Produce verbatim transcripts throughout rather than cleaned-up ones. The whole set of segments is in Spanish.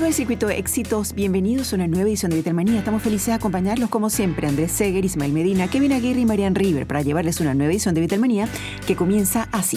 del circuito de éxitos, bienvenidos a una nueva edición de Beatlemanía. Estamos felices de acompañarlos como siempre, Andrés Seger, Ismael Medina, Kevin Aguirre y Marian River, para llevarles una nueva edición de Beatlemanía que comienza así.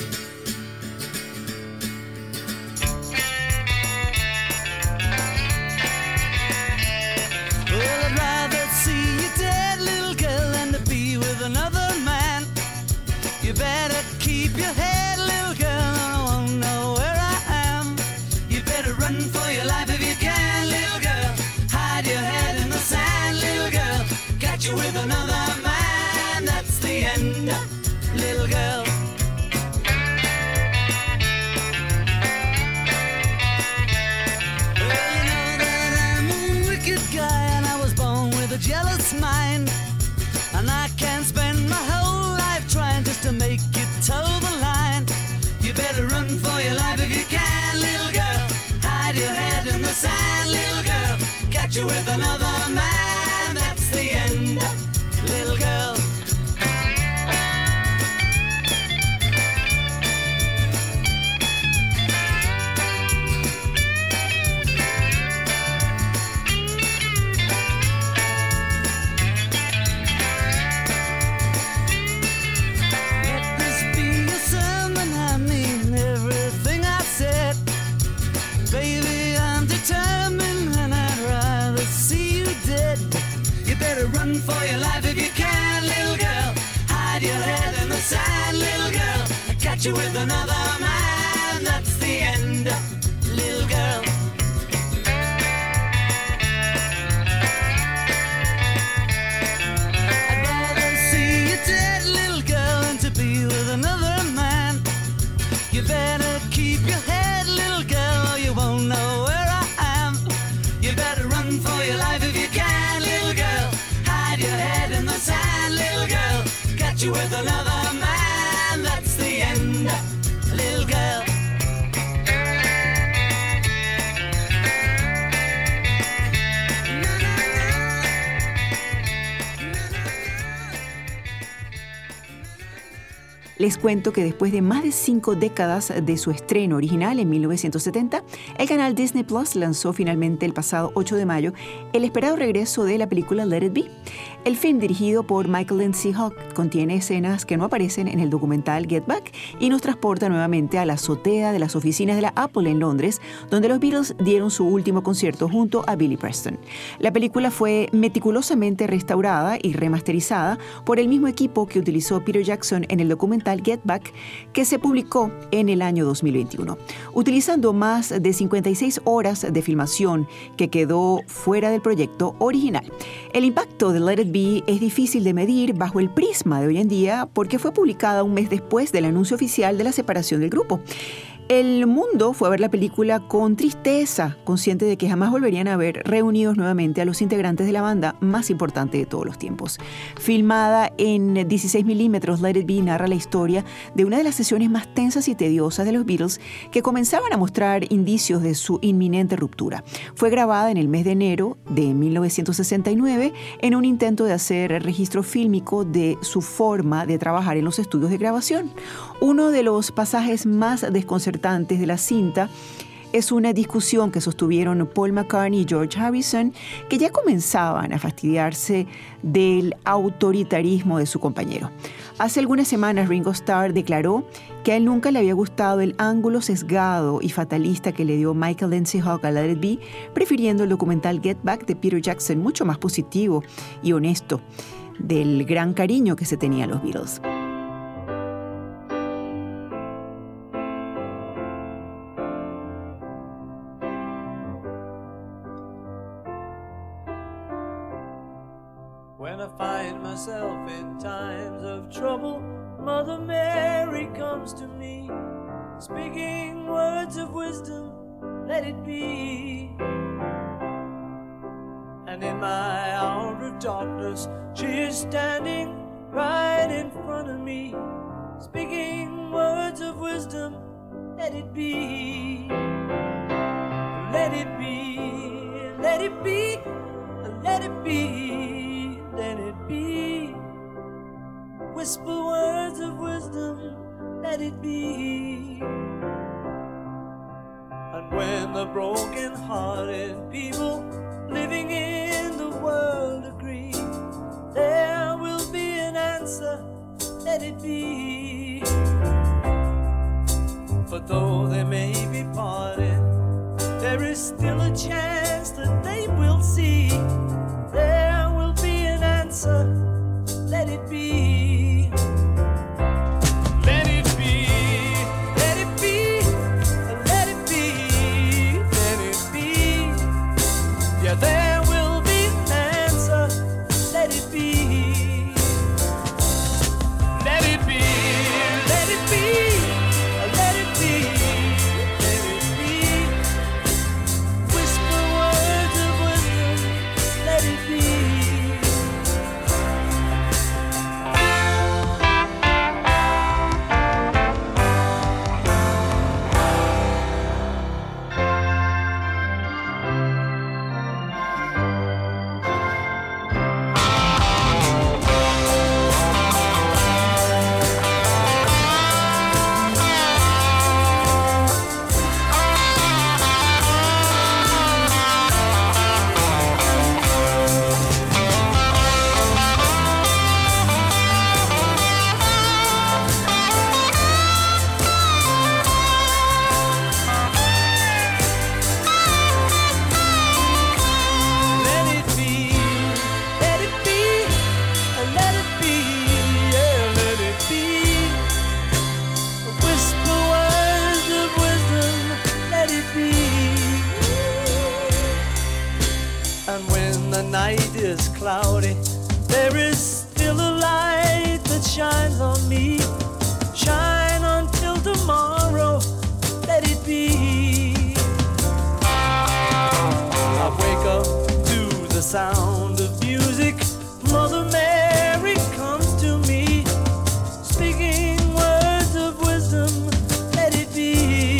With another man, that's the end, little girl. Well, you know that I'm a wicked guy, and I was born with a jealous mind, and I can't spend my whole life trying just to make it toe the line. You better run for your life if you can, little girl. Hide your head in the sand, little girl. Catch you with another man, that's the end, little girl. Let this be a sermon, I mean everything I said. Baby, I'm determined and I'd rather see you dead. You better run for your life if you can, little girl. Hide your head in the sand, little girl. Catch you with another man, that's the end, little girl. I'd rather see you dead, little girl, than to be with another man. You better keep your head, little girl, or you won't know where I am. You better run for your life if you can, little girl. Hide your head in the sand, little girl. Catch you with another man, that's the end, little girl. Les cuento que después de más de cinco décadas de su estreno original en mil novecientos setenta, el canal Disney Plus lanzó finalmente el pasado ocho de mayo el esperado regreso de la película Let It Be. El film, dirigido por Michael Lindsay Hogg, contiene escenas que no aparecen en el documental Get Back y nos transporta nuevamente a la azotea de las oficinas de la Apple en Londres, donde los Beatles dieron su último concierto junto a Billy Preston. La película fue meticulosamente restaurada y remasterizada por el mismo equipo que utilizó Peter Jackson en el documental Get Back, que se publicó en el año dos mil veintiuno, utilizando más de cincuenta y seis horas de filmación que quedó fuera del proyecto original. El impacto de Let It Be es difícil de medir bajo el prisma de hoy en día porque fue publicada un mes después del anuncio oficial de la separación del grupo. El mundo fue a ver la película con tristeza, consciente de que jamás volverían a ver reunidos nuevamente a los integrantes de la banda más importante de todos los tiempos. Filmada en dieciséis milímetros, Let It Be narra la historia de una de las sesiones más tensas y tediosas de los Beatles que comenzaban a mostrar indicios de su inminente ruptura. Fue grabada en el mes de enero de mil novecientos sesenta y nueve en un intento de hacer registro fílmico de su forma de trabajar en los estudios de grabación. Uno de los pasajes más desconcertantes de la cinta es una discusión que sostuvieron Paul McCartney y George Harrison, que ya comenzaban a fastidiarse del autoritarismo de su compañero. Hace algunas semanas Ringo Starr declaró que a él nunca le había gustado el ángulo sesgado y fatalista que le dio Michael Lindsay Hogg a Let It Be, prefiriendo el documental Get Back de Peter Jackson, mucho más positivo y honesto del gran cariño que se tenía a los Beatles. When I find myself in times of trouble, Mother Mary comes to me, speaking words of wisdom, let it be. And in my hour of darkness, she is standing right in front of me, speaking words of wisdom, let it be. Let it be, let it be, let it be, let it be. Whisper words of wisdom, let it be. And when the broken-hearted people living in the world agree, there will be an answer, let it be. But though they may be parted, there is still a chance that they will see. There will be an answer, let it be. Let it be, let it be, let it be, let it be. Yeah, there will be an answer, let it be. Let it be, let it be, let it be, let it be. Whisper words of wisdom, let it be. Cloudy, there is still a light that shines on me. Shine until tomorrow, let it be. I wake up to the sound of music. Mother Mary comes to me, speaking words of wisdom, let it be.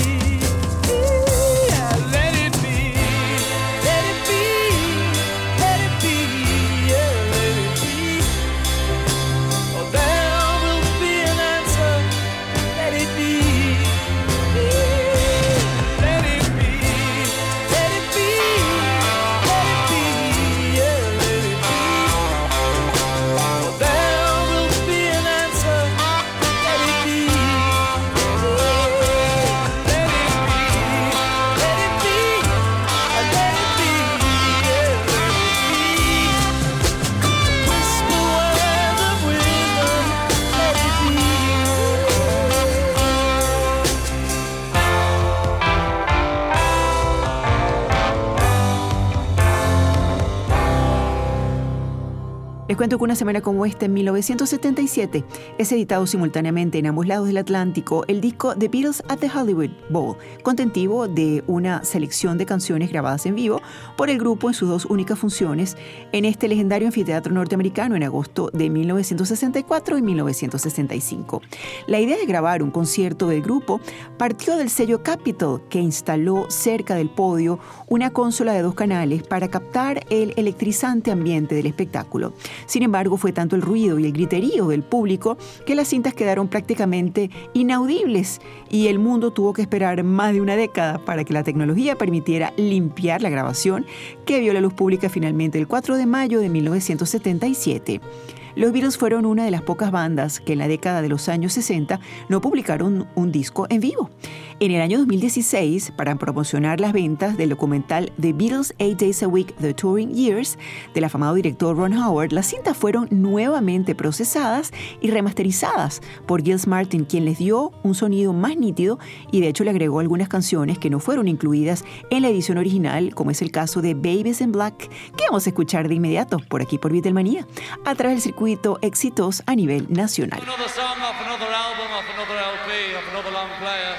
Les cuento que una semana como esta, en mil novecientos setenta y siete, es editado simultáneamente en ambos lados del Atlántico el disco The Beatles at the Hollywood Bowl, contentivo de una selección de canciones grabadas en vivo por el grupo en sus dos únicas funciones en este legendario anfiteatro norteamericano en agosto de mil novecientos sesenta y cuatro y mil novecientos sesenta y cinco. La idea de grabar un concierto del grupo partió del sello Capitol, que instaló cerca del podio una consola de dos canales para captar el electrizante ambiente del espectáculo. Sin embargo, fue tanto el ruido y el griterío del público que las cintas quedaron prácticamente inaudibles y el mundo tuvo que esperar más de una década para que la tecnología permitiera limpiar la grabación, que vio la luz pública finalmente el cuatro de mayo de mil novecientos setenta y siete. Los Beatles fueron una de las pocas bandas que en la década de los años sesenta no publicaron un disco en vivo. En el año dos mil dieciséis, para promocionar las ventas del documental The Beatles Eight Days a Week, The Touring Years, del afamado director Ron Howard, las cintas fueron nuevamente procesadas y remasterizadas por Gilles Martin, quien les dio un sonido más nítido y de hecho le agregó algunas canciones que no fueron incluidas en la edición original, como es el caso de Babies in Black, que vamos a escuchar de inmediato por aquí por Beatlemania, a través del circuito éxitos a nivel nacional. Another song off another album, off another L P, off another long player.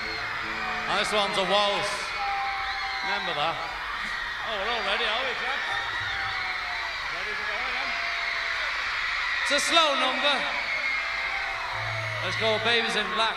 And this one's a waltz. Remember that? Oh, we're all ready, are we, chaps? Ready to go again? It's a slow number. Let's go, Babies in Black.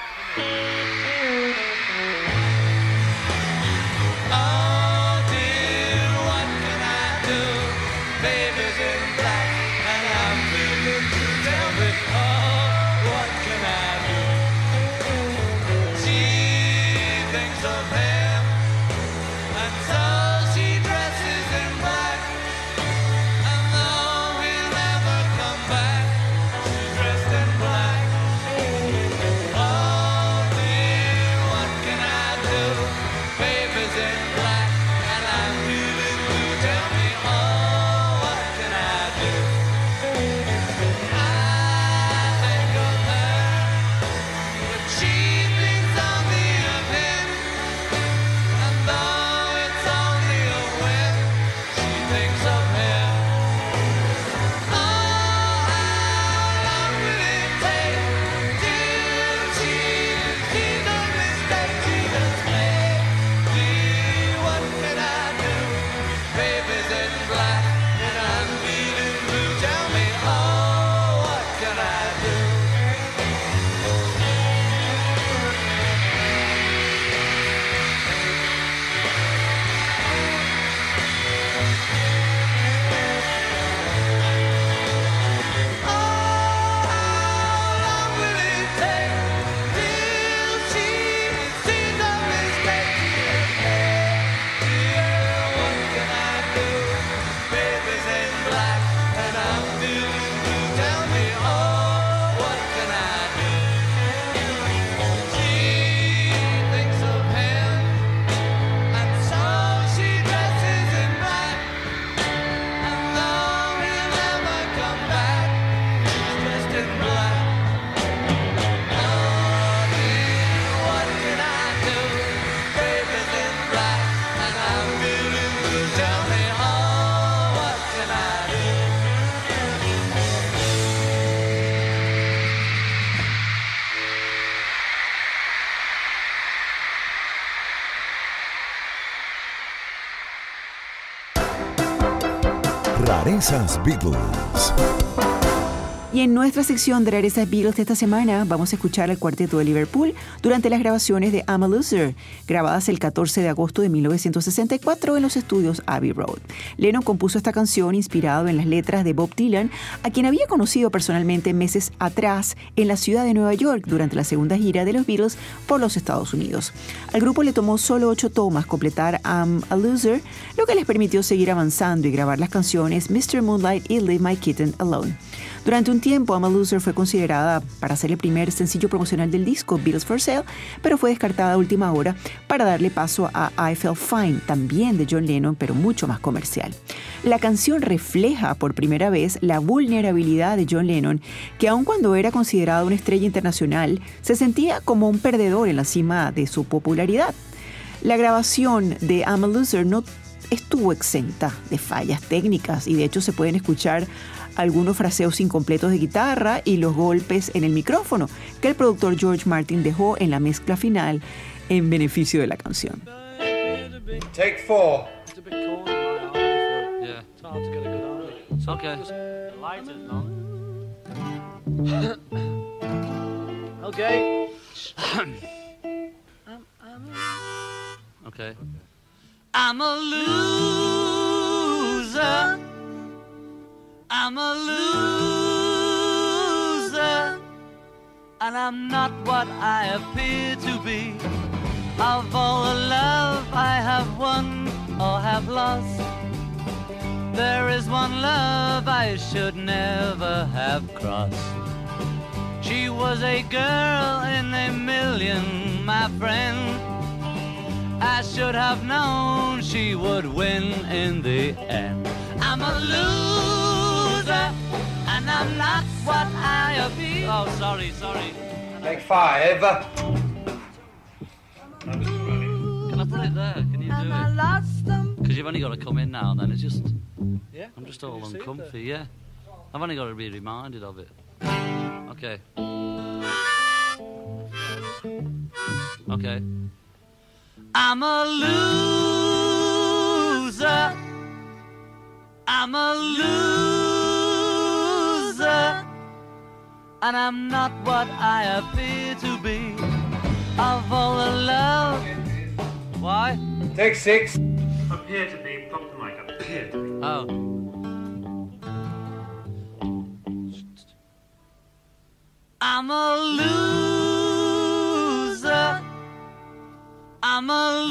Oh dear, what can I do? Babies in black, and I'm feeling to tell me, oh, what can I do? She thinks of heaven. Rarezas Beatles. Y en nuestra sección de Rarezas Beatles de esta semana vamos a escuchar al Cuarteto de Liverpool durante las grabaciones de I'm a Loser, grabadas el catorce de agosto de mil novecientos sesenta y cuatro en los estudios Abbey Road. Lennon compuso esta canción inspirado en las letras de Bob Dylan, a quien había conocido personalmente meses atrás en la ciudad de Nueva York durante la segunda gira de los Beatles por los Estados Unidos. Al grupo le tomó solo ocho tomas completar I'm a Loser, lo que les permitió seguir avanzando y grabar las canciones mister Moonlight y Leave My Kitten Alone. Durante un tiempo, I'm a Loser fue considerada para ser el primer sencillo promocional del disco Beatles for Sale, pero fue descartada a última hora para darle paso a I Felt Fine, también de John Lennon, pero mucho más comercial. La canción refleja por primera vez la vulnerabilidad de John Lennon, que aun cuando era considerado una estrella internacional, se sentía como un perdedor en la cima de su popularidad. La grabación de I'm a Loser no estuvo exenta de fallas técnicas y de hecho se pueden escuchar algunos fraseos incompletos de guitarra y los golpes en el micrófono que el productor George Martin dejó en la mezcla final en beneficio de la canción. Take four. It's a bit cold in my eye. Yeah. It's hard to get a good eye. It's okay. The light is long. Okay. I'm, I'm a... Okay. I'm a loser. I'm a loser. And I'm not what I appear to be. Of all the love I have won or have lost, there is one love I should never have crossed. She was a girl in a million, my friend. I should have known she would win in the end. I'm a loser, and I'm not what I appear. Oh, sorry, sorry. Take five. Can I put it there? Can you do it? Because you've only got to come in now and then. It's just... Yeah. I'm just all uncomfy, yeah. I've only got to be reminded of it. Okay. Okay. I'm a loser. I'm a loser. And I'm not what I appear to be. Of all the love. Why? Take six. Appear to be, pump the mic up. Appear to be. Oh. I'm a loser. I'm a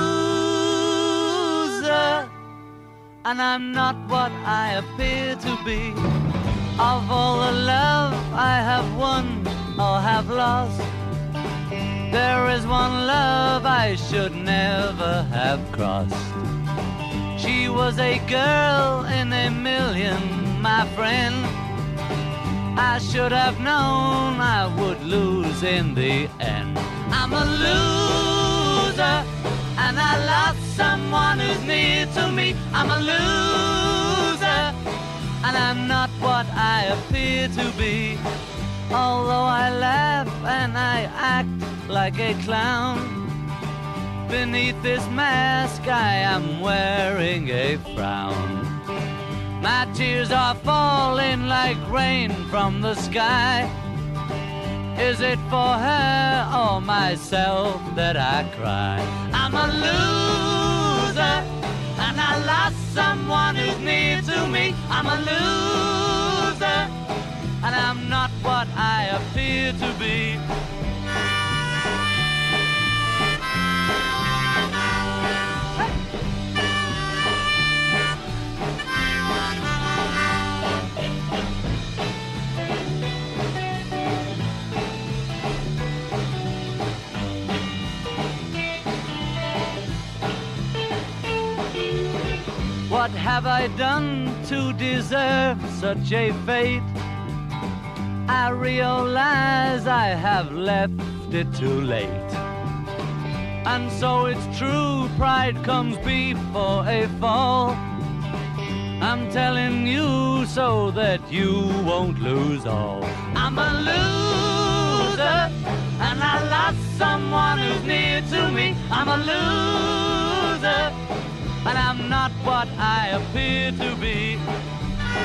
loser. And I'm not what I appear to be. Of all the love I have won or have lost, there is one love I should never have crossed. She was a girl in a million, my friend. I should have known I would lose in the end. I'm a loser, and I lost someone who's near to me. I'm a loser, and I'm not what I appear to be. Although I laugh and I act like a clown, beneath this mask I am wearing a frown. My tears are falling like rain from the sky. Is it for her or myself that I cry? I'm a loser, and I lost someone who's near to me. I'm a loser, and I'm not what I appear to be. What have I done to deserve such a fate? I realize I have left it too late. And so it's true, pride comes before a fall. I'm telling you so that you won't lose all. I'm a loser, and I lost someone who's near to me. I'm a loser, and I'm not what I appear to be.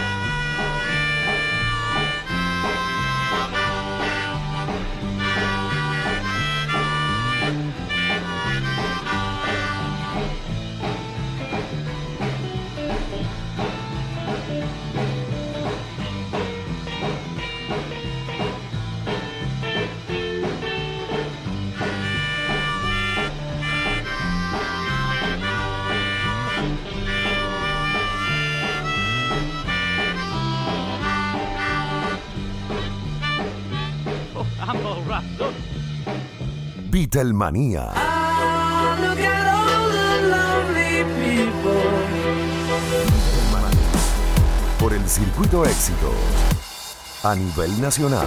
I'm all wrapped up. Beatlemanía. Ah, look at all the lonely people. Por el Circuito Éxitos. A nivel nacional.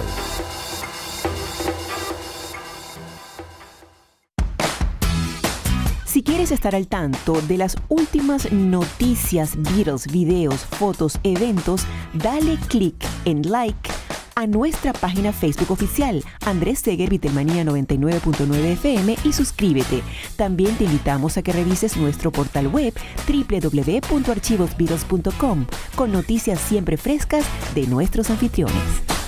Si quieres estar al tanto de las últimas noticias, Beatles, videos, fotos, eventos, dale click en like a nuestra página Facebook oficial, Andrés Seger Beatlemanía noventa y nueve punto nueve F M, y suscríbete. También te invitamos a que revises nuestro portal web doble u doble u doble u punto archivos beatles punto com con noticias siempre frescas de nuestros anfitriones.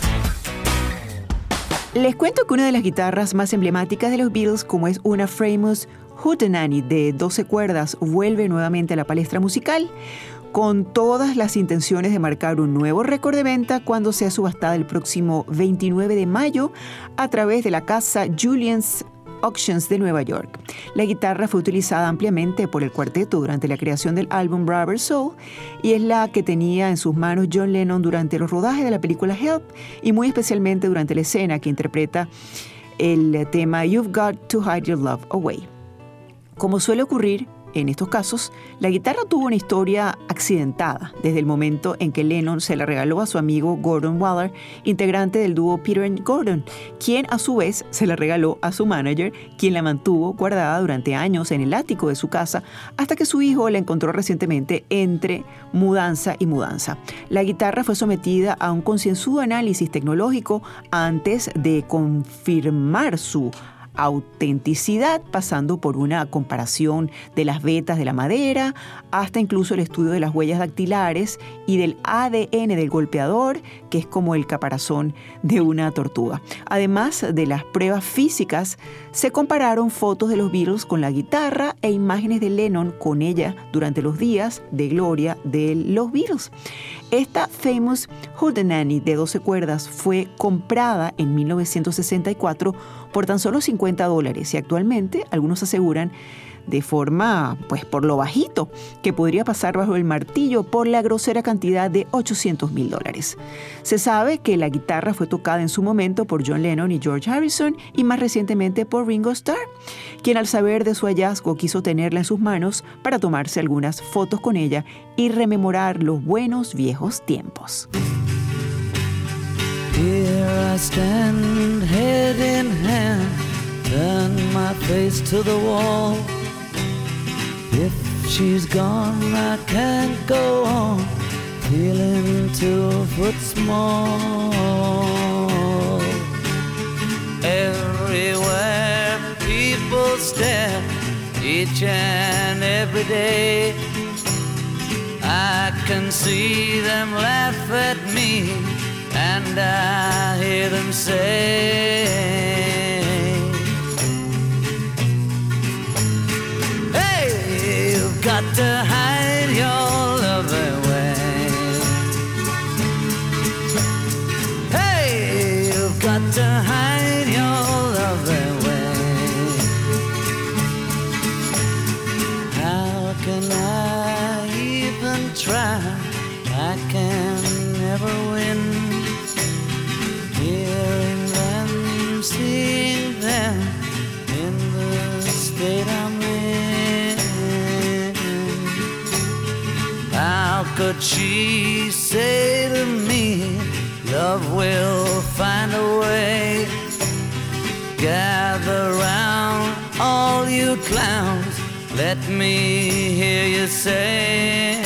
Les cuento que una de las guitarras más emblemáticas de los Beatles, como es una Famous Hootenanny de doce cuerdas, vuelve nuevamente a la palestra musical, con todas las intenciones de marcar un nuevo récord de venta cuando sea subastada el próximo veintinueve de mayo a través de la casa Julien's Auctions de Nueva York. La guitarra fue utilizada ampliamente por el cuarteto durante la creación del álbum Rubber Soul y es la que tenía en sus manos John Lennon durante los rodajes de la película Help y muy especialmente durante la escena que interpreta el tema You've Got to Hide Your Love Away. Como suele ocurrir en estos casos, la guitarra tuvo una historia accidentada desde el momento en que Lennon se la regaló a su amigo Gordon Waller, integrante del dúo Peter and Gordon, quien a su vez se la regaló a su manager, quien la mantuvo guardada durante años en el ático de su casa hasta que su hijo la encontró recientemente entre mudanza y mudanza. La guitarra fue sometida a un concienzudo análisis tecnológico antes de confirmar su autenticidad, pasando por una comparación de las vetas de la madera hasta incluso el estudio de las huellas dactilares y del A D N del golpeador, que es como el caparazón de una tortuga. Además de las pruebas físicas, se compararon fotos de los Beatles con la guitarra e imágenes de Lennon con ella durante los días de gloria de los Beatles. Esta Famous Hootenanny de doce cuerdas fue comprada en mil novecientos sesenta y cuatro por tan solo cincuenta dólares y actualmente algunos aseguran de forma, pues por lo bajito, que podría pasar bajo el martillo por la grosera cantidad de ochocientos mil dólares. Se sabe que la guitarra fue tocada en su momento por John Lennon y George Harrison y más recientemente por Ringo Starr, quien al saber de su hallazgo quiso tenerla en sus manos para tomarse algunas fotos con ella y rememorar los buenos viejos tiempos. Here I stand, head in hand, turn my face to the wall. If she's gone, I can't go on, feeling two foot small. Everywhere people stare, each and every day. I can see them laugh at me, and I hear them say, hey, you've got to hide your love away. Hey, you've got to hide your love away. How can I even try? I can never win. Hearing them, seeing them in the state I'm in. How could she say to me, love will find a way? Gather round, all you clowns, let me hear you say,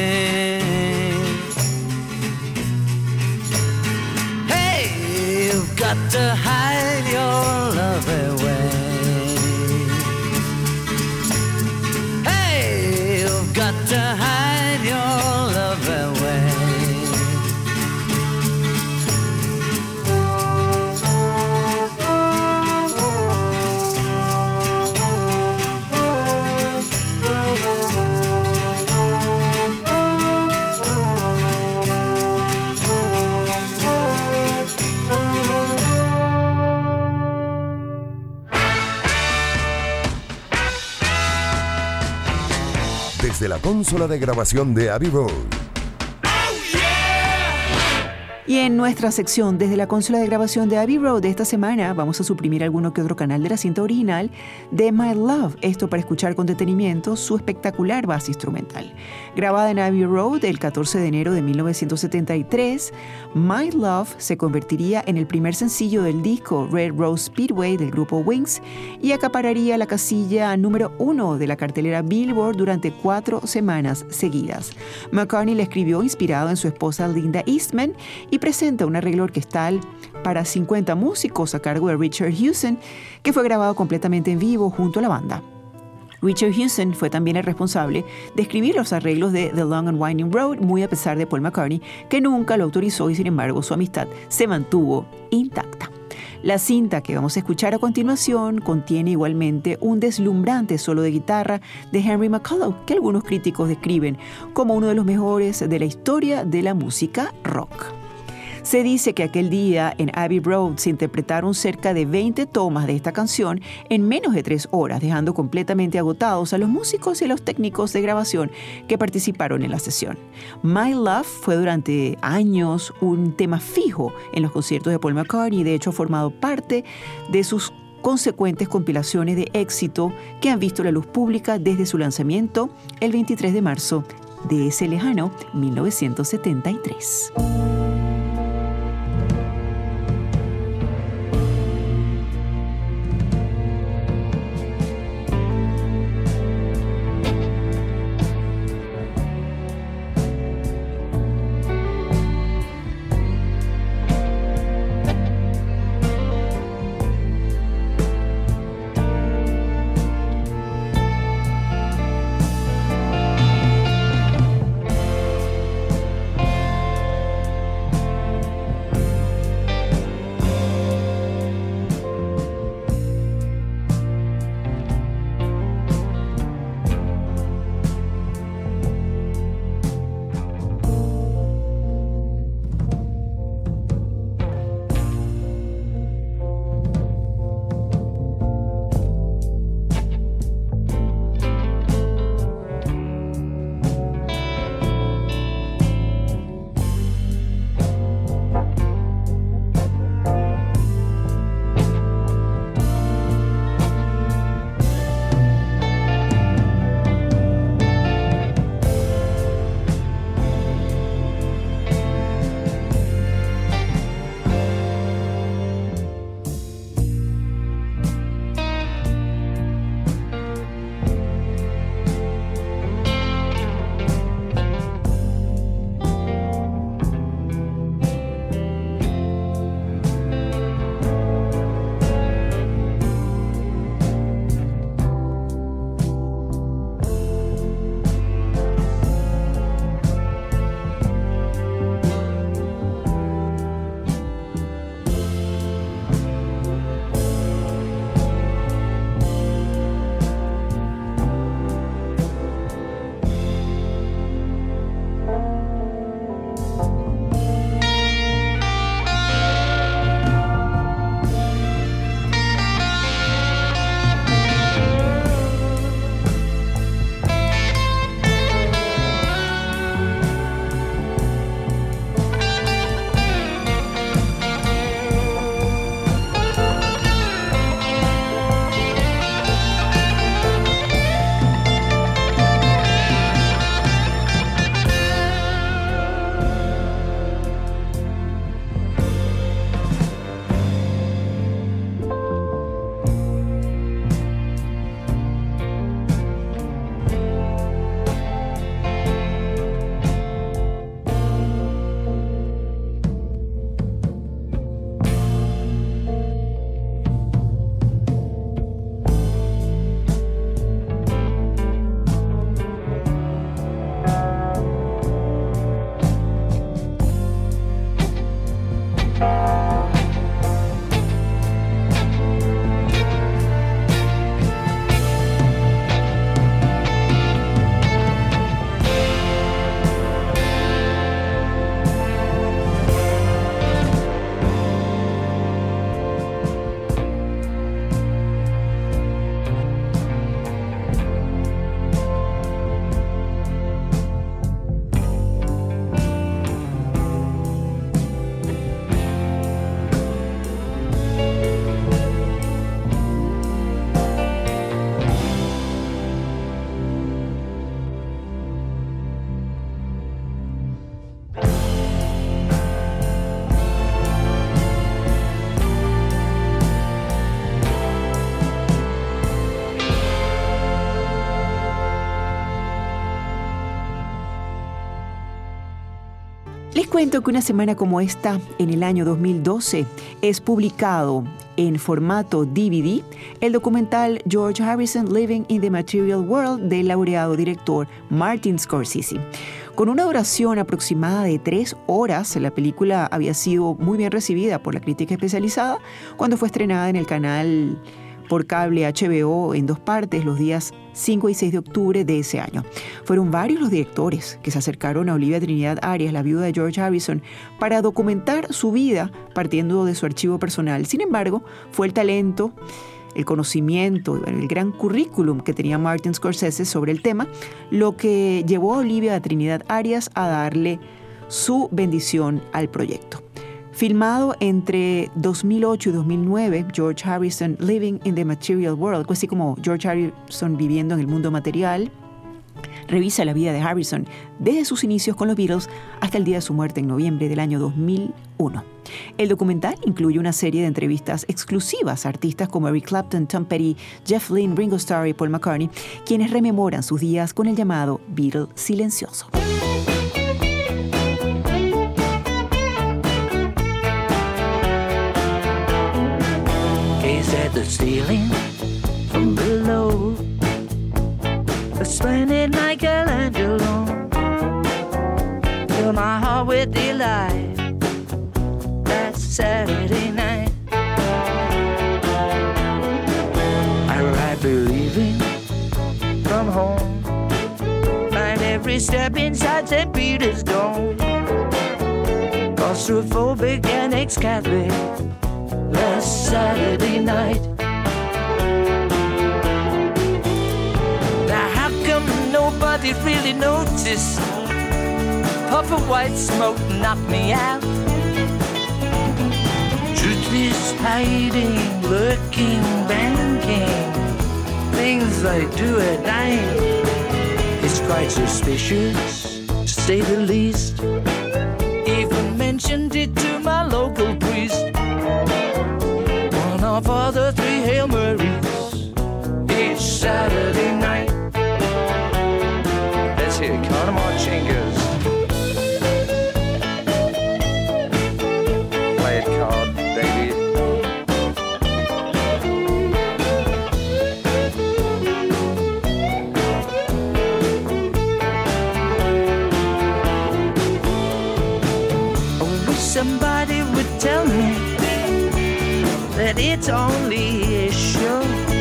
got to hide your love away. Hey, you've got to hide your love away. Desde la consola de grabación de Abbey Road. Oh, yeah. Y en nuestra sección desde la consola de grabación de Abbey Road de esta semana vamos a suprimir alguno que otro canal de la cinta original de My Love, esto para escuchar con detenimiento su espectacular base instrumental. Grabada en Abbey Road el catorce de enero de mil novecientos setenta y tres, My Love se convertiría en el primer sencillo del disco Red Rose Speedway del grupo Wings y acapararía la casilla número uno de la cartelera Billboard durante cuatro semanas seguidas. McCartney la escribió inspirado en su esposa Linda Eastman y presenta un arreglo orquestal para cincuenta músicos a cargo de Richard Hewson, que fue grabado completamente en vivo junto a la banda. Richard Hewson fue también el responsable de escribir los arreglos de The Long and Winding Road, muy a pesar de Paul McCartney, que nunca lo autorizó y sin embargo su amistad se mantuvo intacta. La cinta que vamos a escuchar a continuación contiene igualmente un deslumbrante solo de guitarra de Henry McCullough, que algunos críticos describen como uno de los mejores de la historia de la música rock. Se dice que aquel día en Abbey Road se interpretaron cerca de veinte tomas de esta canción en menos de tres horas, dejando completamente agotados a los músicos y a los técnicos de grabación que participaron en la sesión. My Love fue durante años un tema fijo en los conciertos de Paul McCartney y de hecho ha formado parte de sus consecuentes compilaciones de éxito que han visto la luz pública desde su lanzamiento el veintitrés de marzo de ese lejano mil novecientos setenta y tres. cuento que una semana como esta, en el año dos mil doce, es publicado en formato D V D el documental George Harrison Living in the Material World del laureado director Martin Scorsese. Con una duración aproximada de tres horas, la película había sido muy bien recibida por la crítica especializada cuando fue estrenada en el canal por cable H B O en dos partes los días cinco y seis de octubre de ese año. Fueron varios los directores que se acercaron a Olivia Trinidad Arias, la viuda de George Harrison, para documentar su vida partiendo de su archivo personal. Sin embargo, fue el talento, el conocimiento, el gran currículum que tenía Martin Scorsese sobre el tema lo que llevó a Olivia Trinidad Arias a darle su bendición al proyecto. Filmado entre dos mil ocho y dos mil nueve, George Harrison Living in the Material World, así como George Harrison viviendo en el mundo material, revisa la vida de Harrison desde sus inicios con los Beatles hasta el día de su muerte en noviembre del año dos mil uno. El documental incluye una serie de entrevistas exclusivas a artistas como Eric Clapton, Tom Petty, Jeff Lynne, Ringo Starr y Paul McCartney, quienes rememoran sus días con el llamado Beatle silencioso. At the ceiling from below, splendid Michelangelo, fill my heart with delight. That Saturday night, I ride believing from home, find every step inside Saint Peter's Dome, claustrophobic and ex-Catholic. Last Saturday night. Now how come nobody really noticed? Puff of white smoke knocked me out. Truth is hiding, lurking, banking, things I do at night. It's quite suspicious, to say the least. Even mentioned it to my local priest. Of all the three Hail Marys each Saturday night. Let's hear Carnamore Chingas. Play it card, baby. I wish somebody would tell me that it's only a show,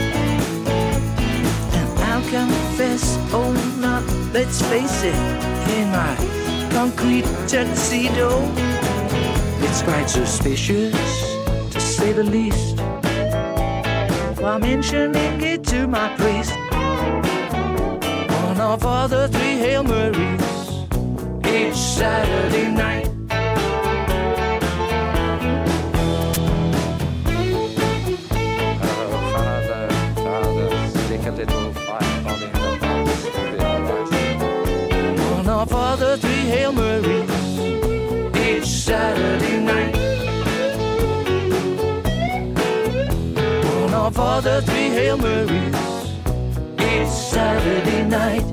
and I'll confess, oh no, let's face it, in my concrete tuxedo, it's quite suspicious, to say the least, while mentioning it to my priest, one of all the three Hail Marys, each Saturday night. One of all the three Hail Marys each Saturday night. One of all the three Hail Marys each Saturday night.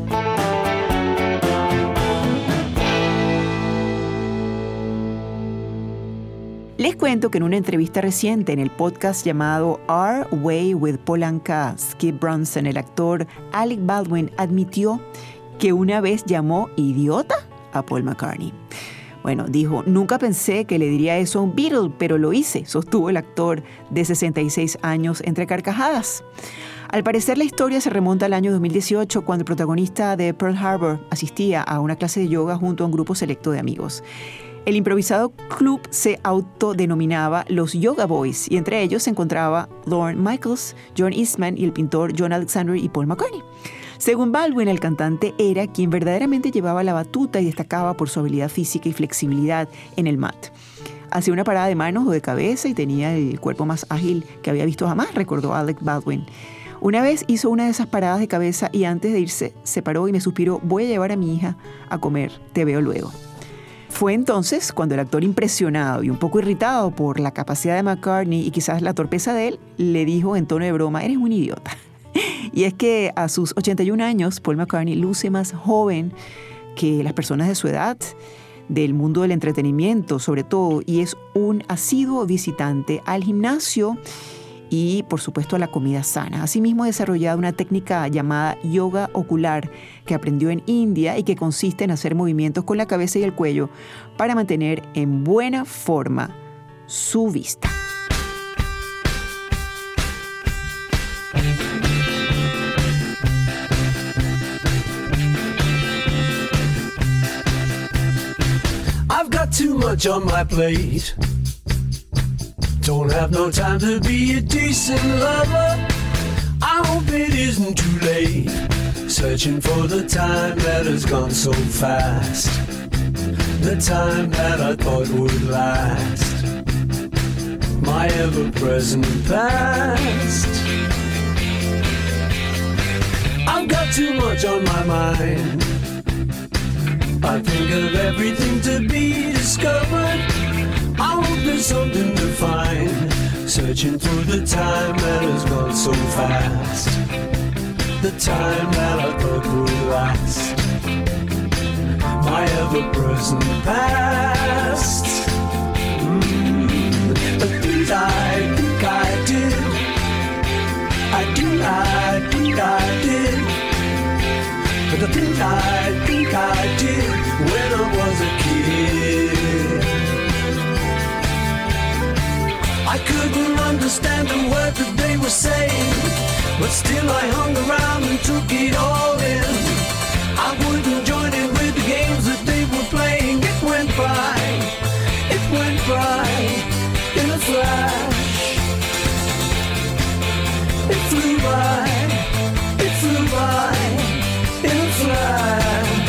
Les cuento que en una entrevista reciente en el podcast llamado Our Way with Paul Anka, Skip Bronson, el actor Alec Baldwin admitió que una vez llamó idiota a Paul McCartney. Bueno, dijo, nunca pensé que le diría eso a un Beatle, pero lo hice, sostuvo el actor de sesenta y seis años entre carcajadas. Al parecer la historia se remonta al año dos mil dieciocho, cuando el protagonista de Pearl Harbor asistía a una clase de yoga junto a un grupo selecto de amigos. El improvisado club se autodenominaba los Yoga Boys y entre ellos se encontraba Lorne Michaels, John Eastman y el pintor John Alexander y Paul McCartney. Según Baldwin, el cantante era quien verdaderamente llevaba la batuta y destacaba por su habilidad física y flexibilidad en el mat. Hacía una parada de manos o de cabeza y tenía el cuerpo más ágil que había visto jamás, recordó Alec Baldwin. Una vez hizo una de esas paradas de cabeza y antes de irse se paró y me suspiró, voy a llevar a mi hija a comer, te veo luego. Fue entonces cuando el actor, impresionado y un poco irritado por la capacidad de McCartney y quizás la torpeza de él, le dijo en tono de broma, eres un idiota. Y es que a sus ochenta y un años, Paul McCartney luce más joven que las personas de su edad. del mundo del entretenimiento sobre todo, y es un asiduo visitante al gimnasio y por supuesto a la comida sana. Asimismo ha desarrollado una técnica llamada yoga ocular que aprendió en India y que consiste en hacer movimientos con la cabeza y el cuello para mantener en buena forma su vista. I've got too much on my plate. Don't have no time to be a decent lover. I hope it isn't too late. Searching for the time that has gone so fast. The time that I thought would last. My ever-present past. I've got too much on my mind. I think of everything to be discovered. I hope there's something to find. Searching through the time that has gone so fast. The time that I thought would last. My ever-present past. Mm. The things I think I did, I do, I think I did. But the things I think I did when I was a kid. I couldn't understand the words that they were saying, but still I hung around and took it all in. I wouldn't join in with the games that they were playing. It went by, it went by in a flash. It flew by, it flew by in a flash.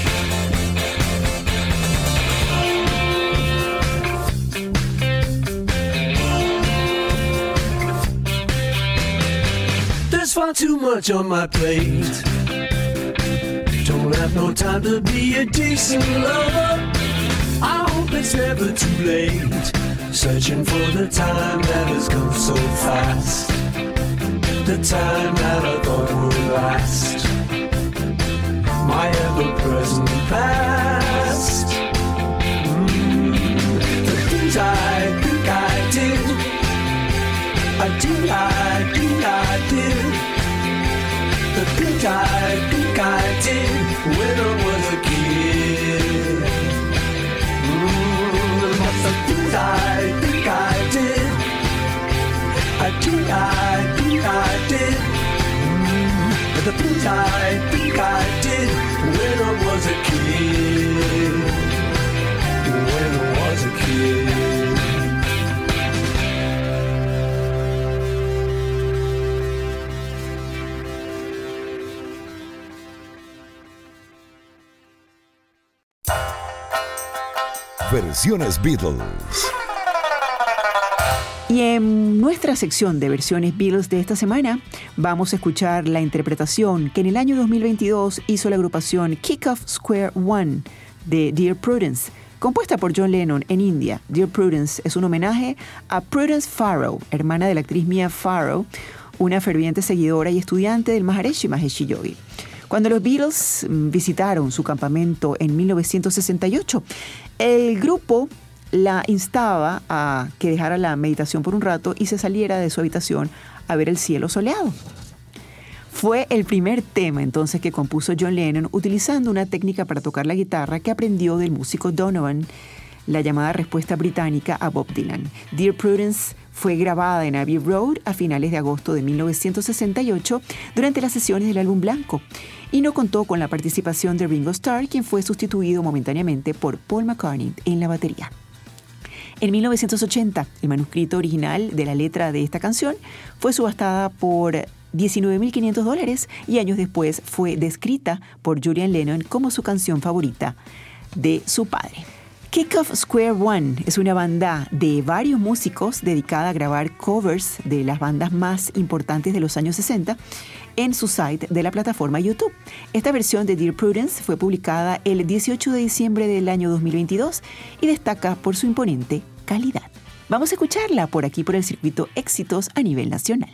There's far too much on my plate. Don't have no time to be a decent lover. I hope it's never too late. Searching for the time that has gone so fast. The time that I thought would last. My ever-present past. Mm. The things I think I did, I did, I did, I did. The things I think I did when I was a kid. Mm. But the things I think I did, I did, I did, I did. Mm. The things I think I did when I was a kid. When I was a kid. Versiones Beatles. Y en nuestra sección de versiones Beatles de esta semana vamos a escuchar la interpretación que en el año dos mil veintidós hizo la agrupación Kick-Off Square One de Dear Prudence, compuesta por John Lennon en India. Dear Prudence es un homenaje a Prudence Farrow, hermana de la actriz Mia Farrow, una ferviente seguidora y estudiante del Maharishi Mahesh Yogi. Cuando los Beatles visitaron su campamento en mil novecientos sesenta y ocho, el grupo la instaba a que dejara la meditación por un rato y se saliera de su habitación a ver el cielo soleado. Fue el primer tema entonces que compuso John Lennon utilizando una técnica para tocar la guitarra que aprendió del músico Donovan, la llamada respuesta británica a Bob Dylan. Dear Prudence fue grabada en Abbey Road a finales de agosto de mil novecientos sesenta y ocho durante las sesiones del álbum blanco y no contó con la participación de Ringo Starr, quien fue sustituido momentáneamente por Paul McCartney en la batería. En mil novecientos ochenta, el manuscrito original de la letra de esta canción fue subastada por diecinueve mil quinientos dólares y años después fue descrita por Julian Lennon como su canción favorita de su padre. Kick-Off Square One es una banda de varios músicos dedicada a grabar covers de las bandas más importantes de los años sesenta en su site de la plataforma YouTube. Esta versión de Dear Prudence fue publicada el dieciocho de diciembre del año dos mil veintidós y destaca por su imponente calidad. Vamos a escucharla por aquí por el circuito Éxitos a nivel nacional.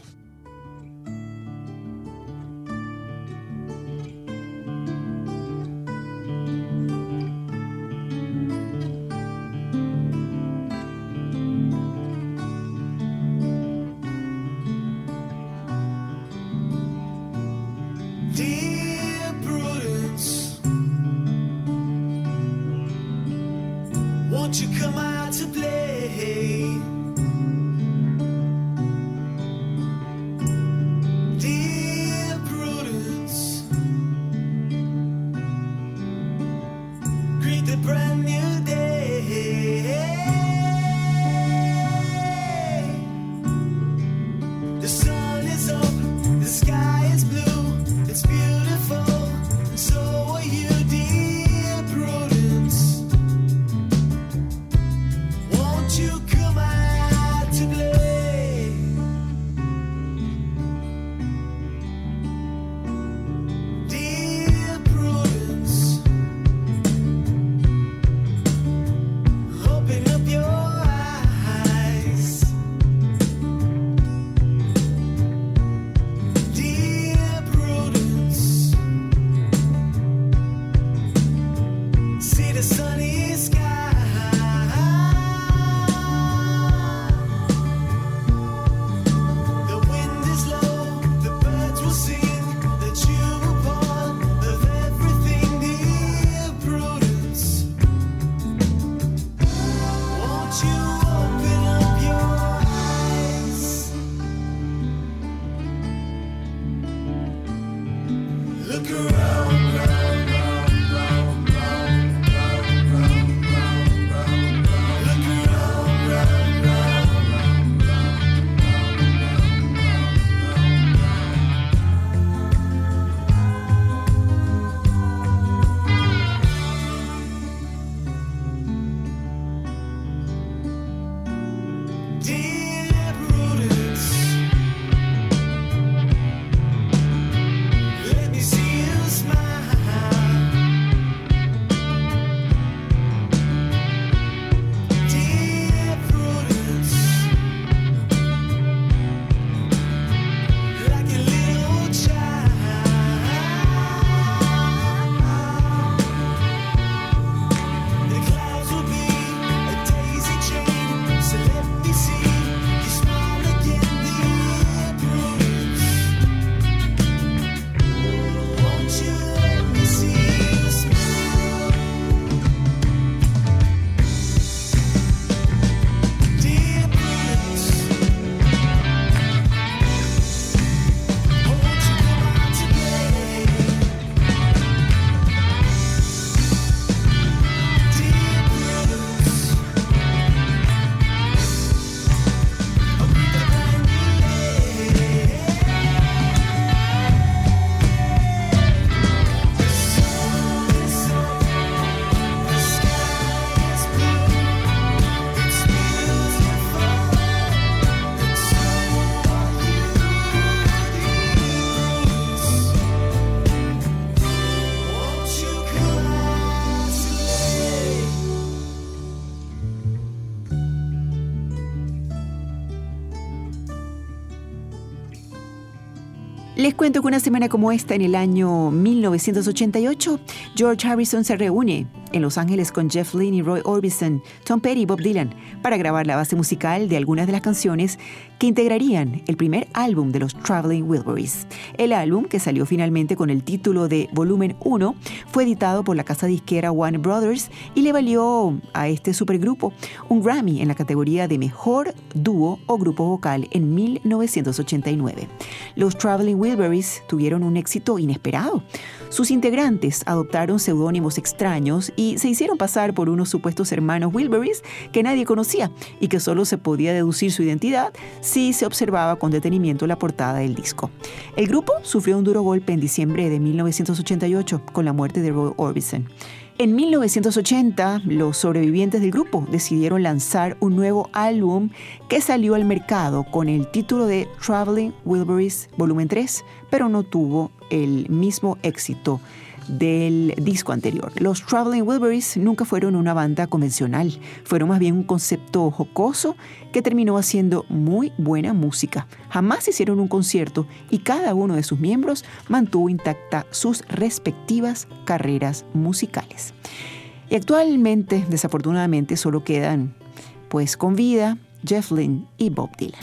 Les cuento que una semana como esta, en el año mil novecientos ochenta y ocho, George Harrison se reúne en Los Ángeles con Jeff Lynne y Roy Orbison, Tom Petty y Bob Dylan para grabar la base musical de algunas de las canciones que integrarían el primer álbum de los Traveling Wilburys. El álbum, que salió finalmente con el título de Volumen uno, fue editado por la casa disquera Warner Brothers y le valió a este supergrupo un Grammy en la categoría de Mejor Dúo o Grupo Vocal en mil novecientos ochenta y nueve. Los Traveling Wilburys tuvieron un éxito inesperado. Sus integrantes adoptaron seudónimos extraños y se hicieron pasar por unos supuestos hermanos Wilburys que nadie conocía y que solo se podía deducir su identidad si se observaba con detenimiento la portada del disco. El grupo sufrió un duro golpe en diciembre de mil novecientos ochenta y ocho con la muerte de Roy Orbison. En mil novecientos ochenta, los sobrevivientes del grupo decidieron lanzar un nuevo álbum que salió al mercado con el título de Traveling Wilburys Volumen tres, pero no tuvo el mismo éxito del disco anterior. Los Traveling Wilburys nunca fueron una banda convencional, fueron más bien un concepto jocoso que terminó haciendo muy buena música. Jamás hicieron un concierto y cada uno de sus miembros mantuvo intacta sus respectivas carreras musicales. Y actualmente, desafortunadamente, solo quedan, pues, con vida Jeff Lynne y Bob Dylan.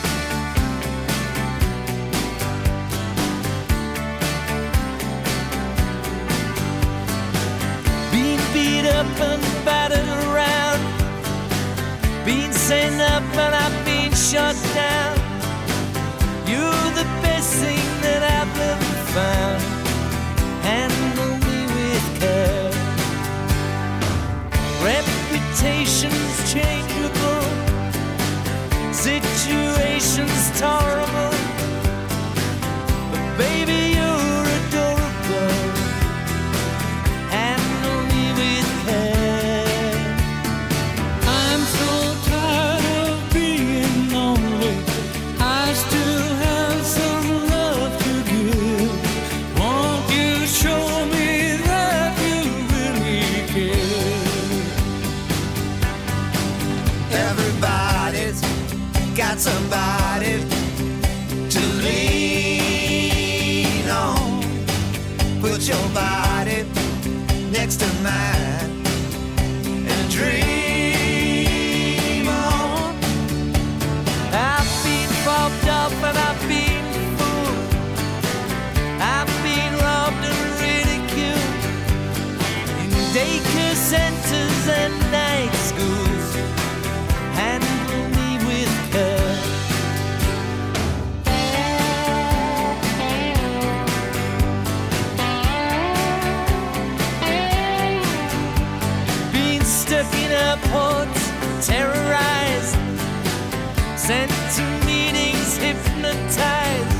Up and battered around, been sent up and I've been shot down. You're the best thing that I've ever found. Handle me with care. Reputation's changeable, situation's tolerable, but baby you're adorable. I'm so tired of being lonely. I still have some love to give. Won't you show me that you really care? Everybody's got somebody to lean on. Put your body next to mine and dream on. I've been popped up and I've been fooled. I've been robbed and ridiculed in daycare centers and night schools. Handle me with care. Stuck in airports, terrorized, sent to meetings, hypnotized,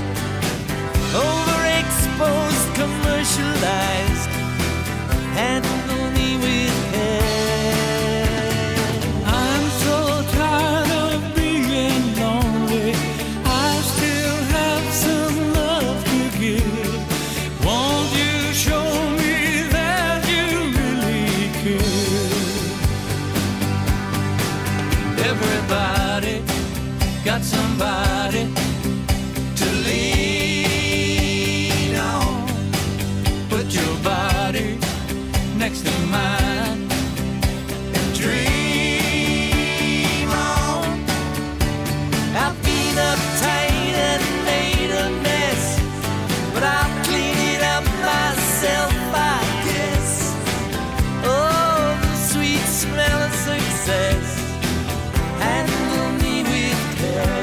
overexposed, commercialized. Handle me with care. I'm so tired of being lonely. I still have some love to give. Won't you show me that you really care? Everybody got somebody to lean on. Put your body next to mine and dream on. I've been uptight and made a mess, but I'll clean it up myself, I guess. Oh, the sweet smell of success. Handle me with care.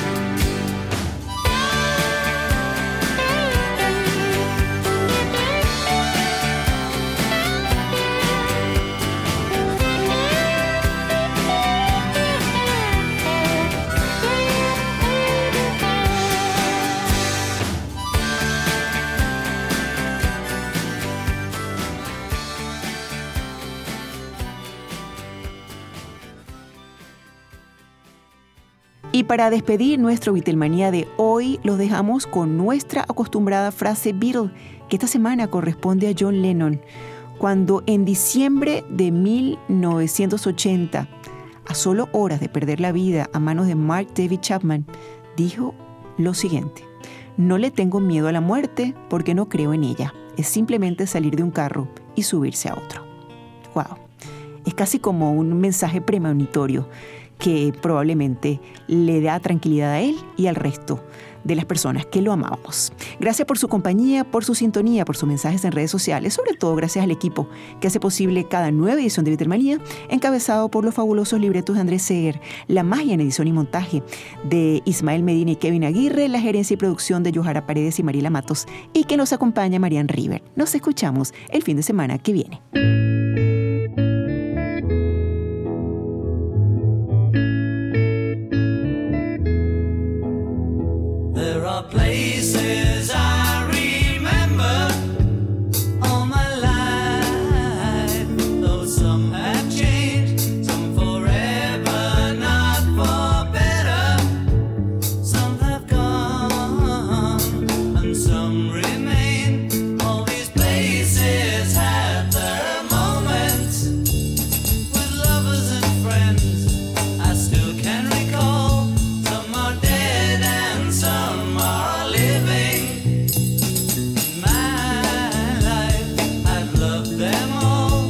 Y para despedir nuestro Beatlemanía de hoy, los dejamos con nuestra acostumbrada frase Beatle, que esta semana corresponde a John Lennon, cuando en diciembre de mil novecientos ochenta, a solo horas de perder la vida a manos de Mark David Chapman, dijo lo siguiente: No le tengo miedo a la muerte porque no creo en ella. Es simplemente salir de un carro y subirse a otro. Wow. Es casi como un mensaje premonitorio que probablemente le da tranquilidad a él y al resto de las personas que lo amábamos. Gracias por su compañía, por su sintonía, por sus mensajes en redes sociales, sobre todo gracias al equipo que hace posible cada nueva edición de Beatlemanía, encabezado por los fabulosos libretos de Andrés Seger, la magia en edición y montaje de Ismael Medina y Kevin Aguirre, la gerencia y producción de Yohara Paredes y Mariela Matos, y que nos acompaña Marian River. Nos escuchamos el fin de semana que viene. There are places I remember all my life, though some have changed, some forever, not for better. Some have gone and some remain. All these places have their moments with lovers and friends I still can recall. Some are dead and some are living. In my life, I've loved them all.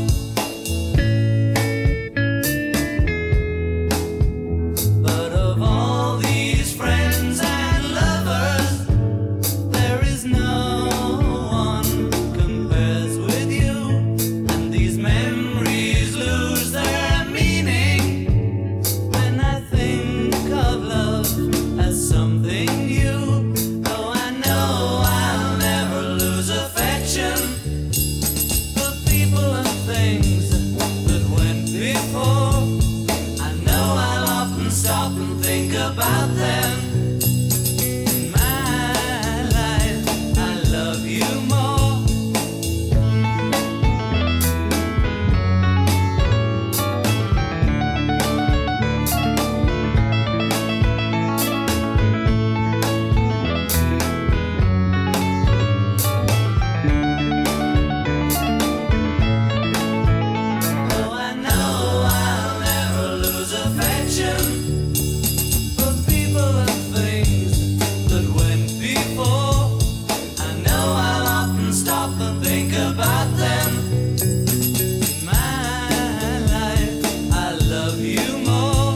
But of all these friends and lovers, there is no one compares with you. And these memories lose their meaning when I think of love as something new. Though I know I'll never lose affection for people and things that went before. I know I'll often stop and think about them. In my life, I love you more. Though I know I'll never lose affection for people and things that went before. I know I'll often stop and think about them. In my life, I love you more.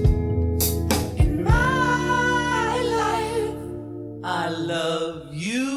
In my life, I love you